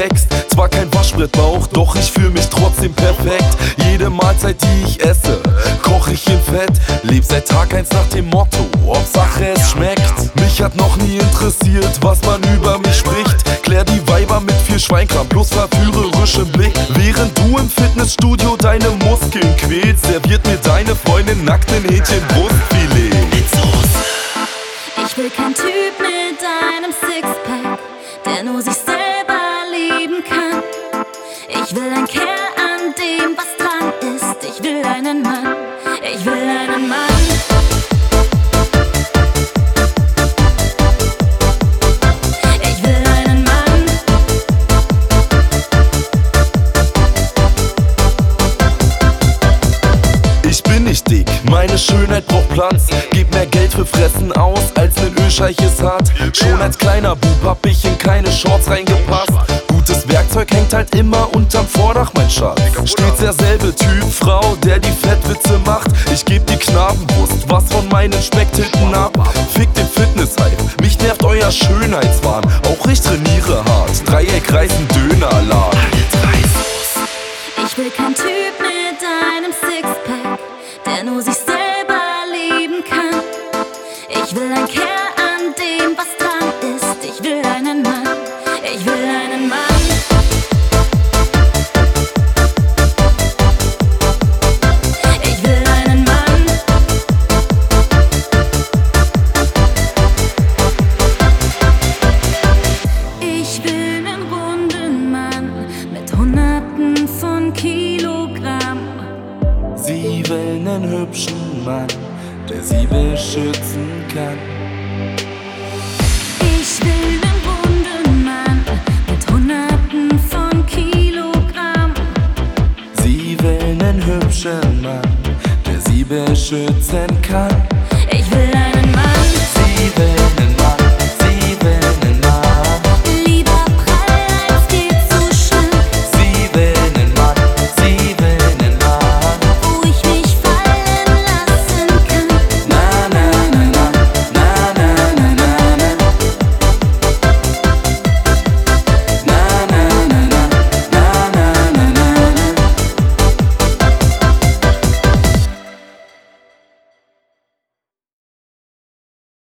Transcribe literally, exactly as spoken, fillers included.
wächst. Zwar kein Waschbrettbauch, doch ich fühl mich trotzdem perfekt. Jede Mahlzeit, die ich esse, koch ich in Fett. Leb seit Tag eins nach dem Motto, Hauptsache es schmeckt. Mich hat noch nie interessiert, was man über mich spricht. Klär die Weiber mit viel Schweinkram plus verführerischem Blick. Während du im Fitnessstudio deine Muskeln quälst, serviert mir deine Freundin nackten Hähnchenbrustfilet. Ich will kein Typ mit einem Sixpack, der nur sich selber lieben kann. Ich will ein Kerl, an dem was dran ist. Ich will einen Mann, ich will einen Mann. Ich will einen Mann. Ich bin nicht dick, meine Schönheit braucht Platz. Gib mehr Geld für Fressen aus, als nen Ölscheich es hat. Schon als kleiner Bub hab ich in keine Shorts reingepasst. Gutes Werkzeug hängt halt immer unterm Vordach, mein Schatz. Stets derselbe Typ Frau, der die Fettwitze macht. Ich geb die Knabenbrust, was von meinen Specktitten ab. Fick den Fitness-Hype, mich nervt euer Schönheitswahn. Auch ich trainiere hart, Dreieck, Reißen, Dönerladen. Ich will kein Typ mit einem Sixpack, der nur sich selber lieben kann. Ich will ein Kerl, an dem was dran ist. Ich will einen Mann, ich will einen Mann. Ich will einen Mann. Ich will einen runden Mann mit Hunderten von Kilogramm. Sie will nen hübschen Mann, der sie beschützen kann. Ich will einen runden Mann mit Hunderten von Kilogramm. Sie will nen hübschen Mann, der sie beschützen kann.